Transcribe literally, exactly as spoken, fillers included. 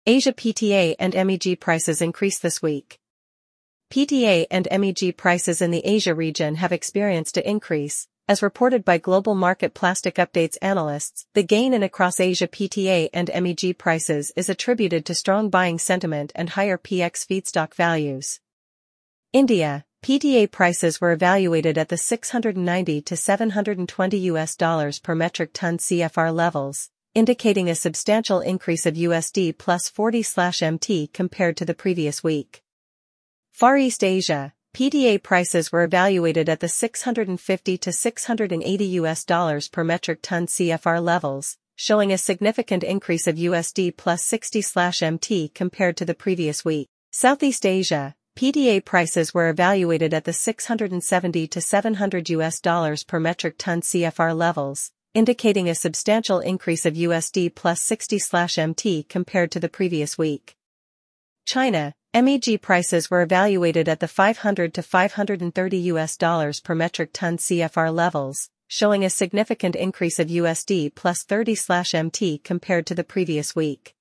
Asia P T A and M E G prices increased this week. P T A and M E G prices in the Asia region have experienced an increase, as reported by Global Market Plastic Updates analysts. The gain in across Asia P T A and M E G prices is attributed to strong buying sentiment and higher P X feedstock values. India, P T A prices were evaluated at the six hundred ninety to seven hundred twenty U S dollars per metric ton C F R levels, indicating a substantial increase of U S D plus forty M T compared to the previous week. Far East Asia, P T A prices were evaluated at the six hundred fifty to six hundred eighty U S dollars per metric ton C F R levels, showing a significant increase of U S D plus sixty M T compared to the previous week. Southeast Asia, P T A prices were evaluated at the six hundred seventy to seven hundred U S dollars per metric ton C F R levels, indicating a substantial increase of U S D plus sixty M T compared to the previous week. China, M E G prices were evaluated at the five hundred to five hundred thirty U S dollars per metric ton C F R levels, showing a significant increase of U S D plus thirty M T compared to the previous week.